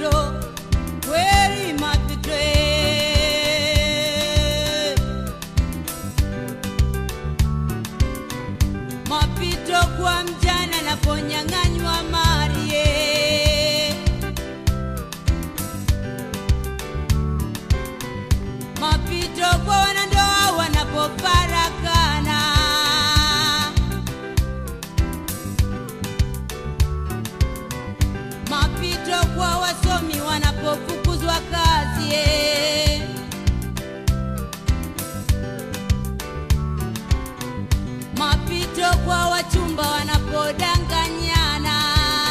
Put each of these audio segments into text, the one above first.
mapito, kweli mapito. Mapito kwa mjana anaponyang'anywa mali. Mapito kwa wanandoa wanapofarakana. Mapito kwa wasomi wanapofukuzwa kazi. Mapito kwa wachumba wanapodanganyana.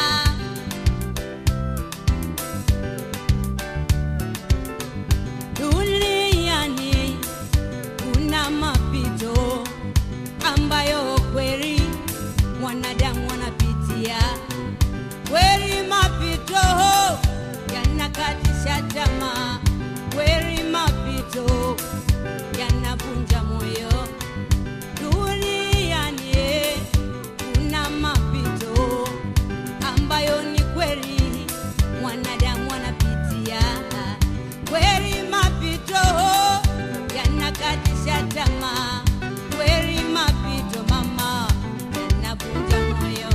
Duniani kuna mapito ambayo kweli wanadamu wanapitia. Kweli mapito yanakatisha tamaa. Kweli mapito yanavunja moyo. Duniani kuna mapito ambayo ni kweli wanadamu wanapitia. Kweli mapito yanakatisha tamaa. Kweli mapito mama yanavunja moyo.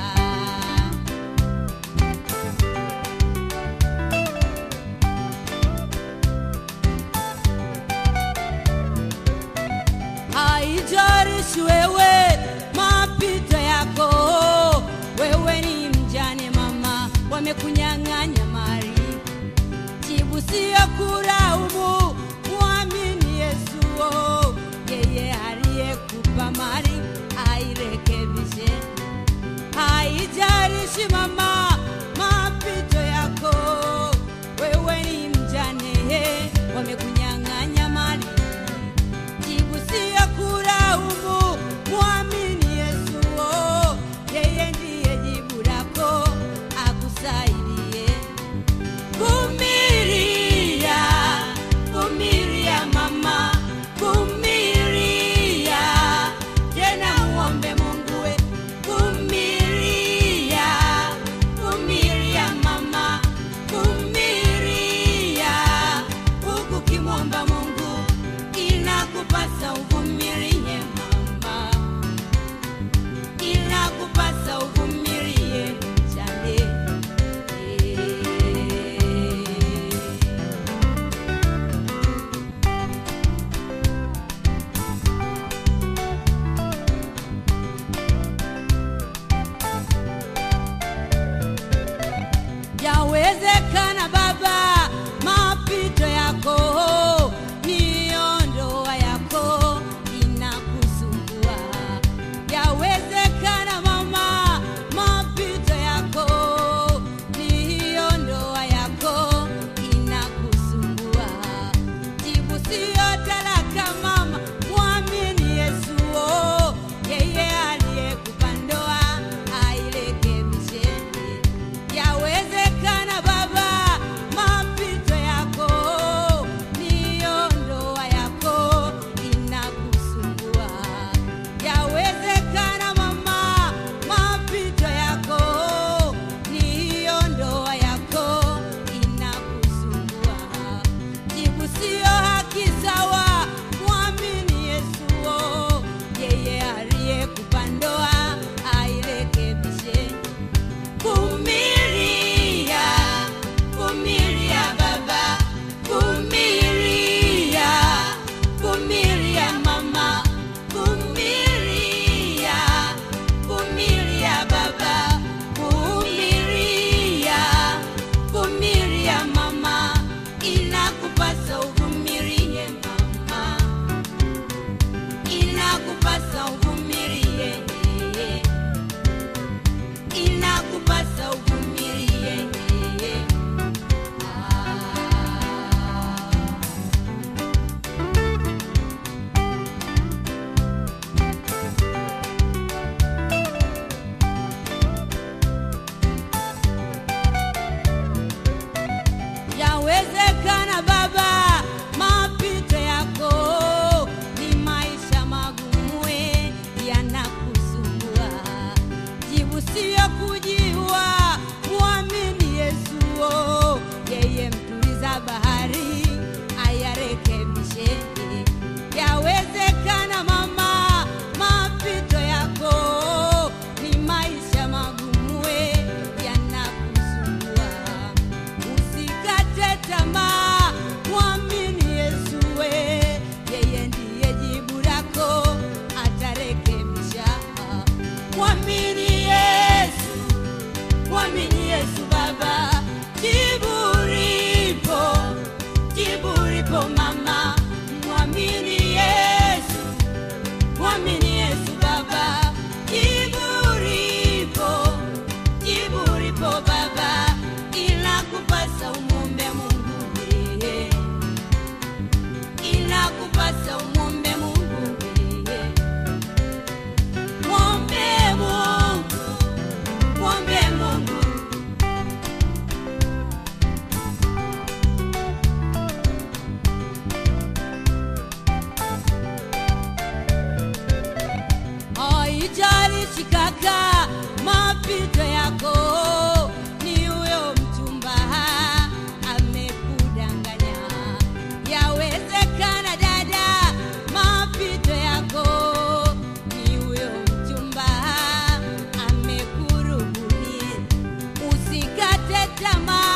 Haijalishi wewe mapito yako, wewe ni mjane mama, wamekunyang'anya mali. Jibu sio kulaumu, muamini Yesu, yeye aliyekupa mali airekebishe. Haijalishi mama mapito yako, wewe ni mjane, wamekunyang'anya mali. Jibu sio kulaumu, muamini Yesu, yeye ndiye jibu lako akusaidie. Vumilia, vumilia mama, vumilia, tena muombe Mungu we. Vumilia, yako baba, inakupasa umwombe Mungu. Inakupasa umwombe Mungu. Mwombe Mungu, mwombe Mungu. Haijalishi kaka mapito yako, ni huyo mchumba amekudanganya. Yawezekana dada mapito yako, ni huyo mchumba amekurubuni. Usikate tamaa.